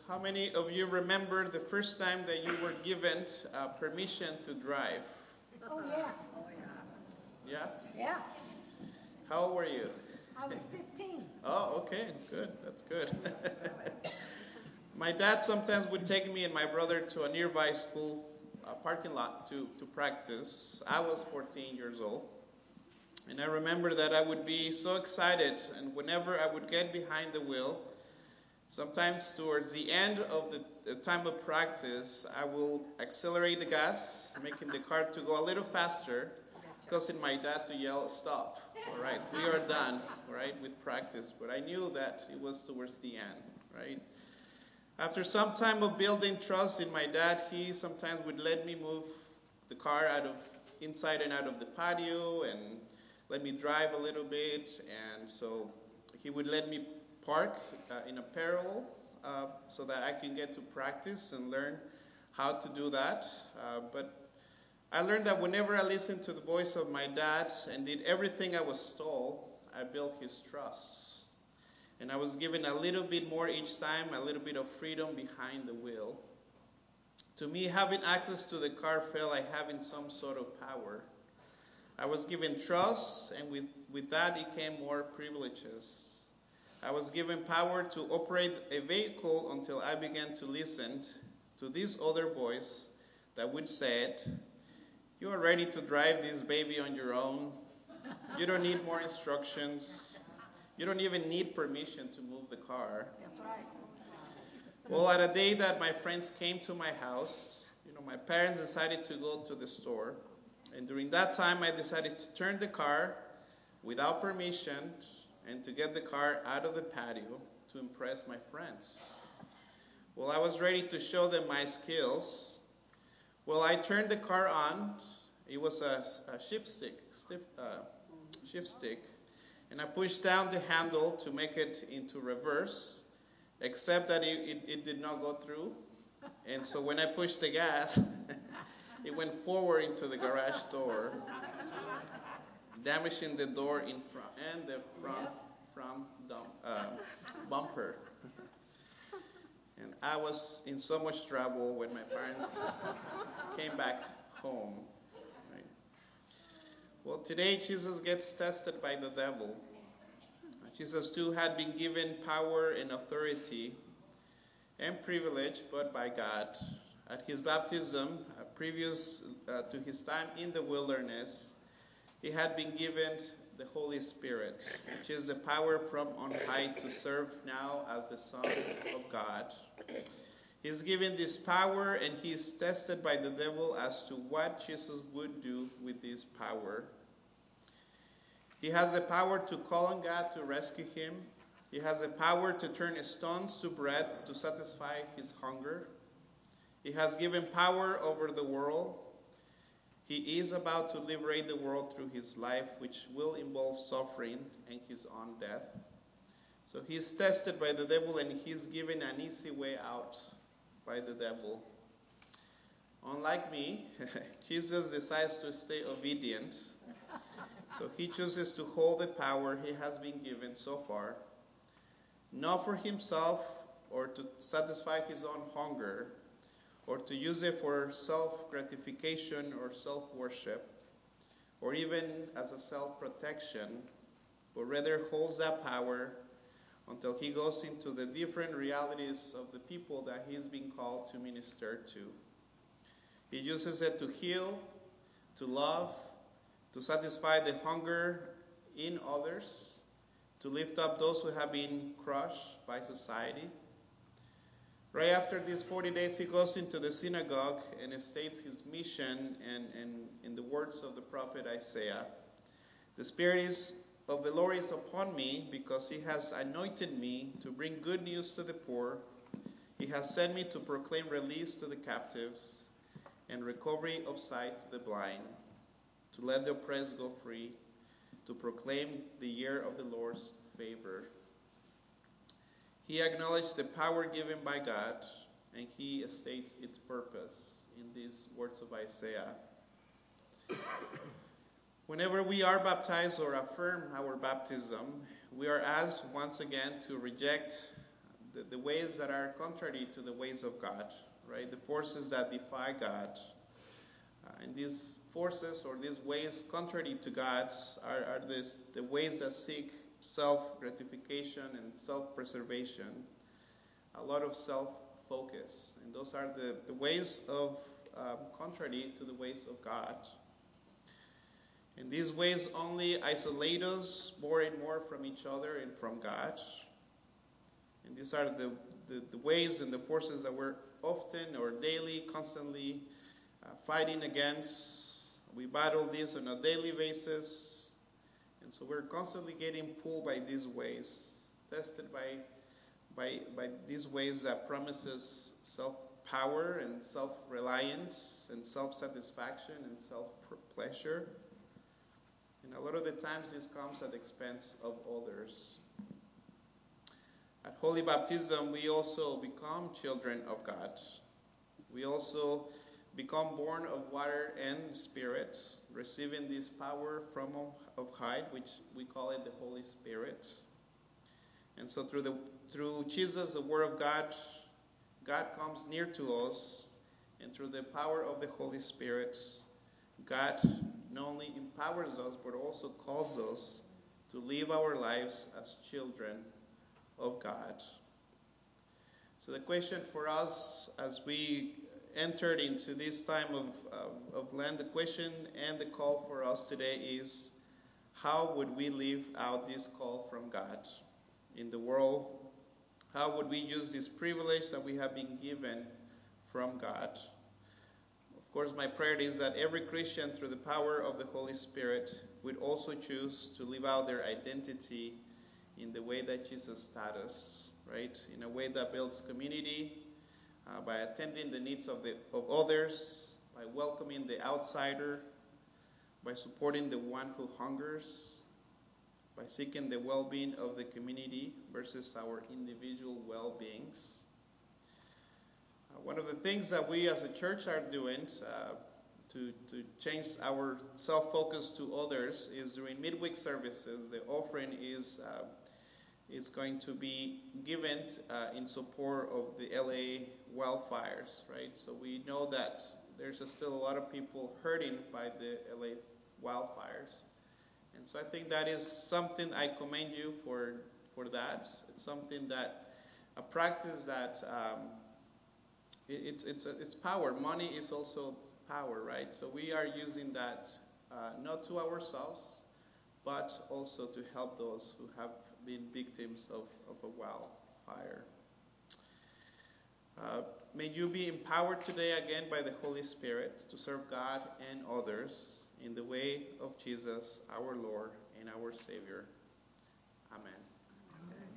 how many of you remember the first time that you were given permission to drive? Oh, yeah. Yeah? Yeah. How old were you? I was 15. Oh, okay, good. That's good. My dad sometimes would take me and my brother to a nearby school parking lot to practice. I was 14 years old. And I remember that I would be so excited, and whenever I would get behind the wheel, sometimes towards the end of the time of practice, I will accelerate the gas, making the car to go a little faster, causing my dad to yell, "Stop, all right, we are done, all right, with practice." But I knew that it was towards the end, right? After some time of building trust in my dad, he sometimes would let me move the car inside and out of the patio and let me drive a little bit. And so he would let me park in a parallel so that I can get to practice and learn how to do that. But I learned that whenever I listened to the voice of my dad and did everything I was told, I built his trust. And I was given a little bit more each time, a little bit of freedom behind the wheel. To me, having access to the car felt like having some sort of power. I was given trust, and with that it came more privileges. I was given power to operate a vehicle until I began to listen to this other voice that would say, "You are ready to drive this baby on your own. You don't need more instructions. You don't even need permission to move the car." That's right. Well, at a day that my friends came to my house, my parents decided to go to the store. And during that time, I decided to turn the car without permission and to get the car out of the patio to impress my friends. Well, I was ready to show them my skills. Well, I turned the car on. It was a shift stick. And I pushed down the handle to make it into reverse, except that it did not go through. And so when I pushed the gas, it went forward into the garage door, damaging the door in front and the front bumper. And I was in so much trouble when my parents came back home. Right? Well, today Jesus gets tested by the devil. Jesus too had been given power and authority and privilege, but by God. At his baptism, previous to his time in the wilderness, he had been given the Holy Spirit, which is the power from on high to serve now as the Son of God. He's given this power, and he is tested by the devil as to what Jesus would do with this power. He has the power to call on God to rescue him. He has the power to turn stones to bread to satisfy his hunger. He has given power over the world. He is about to liberate the world through his life, which will involve suffering and his own death. So he's tested by the devil, and he's given an easy way out by the devil. Unlike me, Jesus decides to stay obedient. So he chooses to hold the power he has been given so far, not for himself or to satisfy his own hunger, or to use it for self-gratification or self-worship, or even as a self-protection, but rather holds that power until he goes into the different realities of the people that he's been called to minister to. He uses it to heal, to love, to satisfy the hunger in others, to lift up those who have been crushed by society. Right after these 40 days, he goes into the synagogue and states his mission, and in the words of the prophet Isaiah, "The Spirit of the Lord is upon me, because he has anointed me to bring good news to the poor. He has sent me to proclaim release to the captives and recovery of sight to the blind, to let the oppressed go free, to proclaim the year of the Lord's favor." He acknowledged the power given by God, and he states its purpose in these words of Isaiah. Whenever we are baptized or affirm our baptism, we are asked once again to reject the ways that are contrary to the ways of God, right? The forces that defy God. And these forces or these ways contrary to God's are the ways that seek self-gratification and self-preservation, a lot of self-focus. And those are the ways of contrary to the ways of God. And these ways only isolate us more and more from each other and from God. And these are the ways and the forces that we're often or daily, constantly fighting against. We battle this on a daily basis. And so we're constantly getting pulled by these ways, tested by these ways that promises self-power and self-reliance and self-satisfaction and self-pleasure. And a lot of the times this comes at the expense of others. At Holy Baptism, we also become children of God. We also become born of water and spirit, receiving this power from of high, which we call it the Holy Spirit. And so through Jesus, the Word of God, God comes near to us, and through the power of the Holy Spirit, God not only empowers us, but also calls us to live our lives as children of God. So the question for us as we entered into this time of Lent, the question and the call for us today is, how would we live out this call from God in the world? How would we use this privilege that we have been given from God? Of course, my prayer is that every Christian, through the power of the Holy Spirit, would also choose to live out their identity in the way that Jesus taught us, right? In a way that builds community, by attending the needs of others, by welcoming the outsider, by supporting the one who hungers, by seeking the well-being of the community versus our individual well-beings. One of the things that we as a church are doing to change our self-focus to others is during midweek services, the offering is going to be given in support of the LA wildfires, right? So we know that there's still a lot of people hurting by the LA wildfires. And so I think that is something I commend you for that. It's something that, a practice that it's power. Money is also power, right? So we are using that not to ourselves, but also to help those who have been victims of a wildfire. May you be empowered today again by the Holy Spirit to serve God and others in the way of Jesus, our Lord and our Savior. Amen. Amen.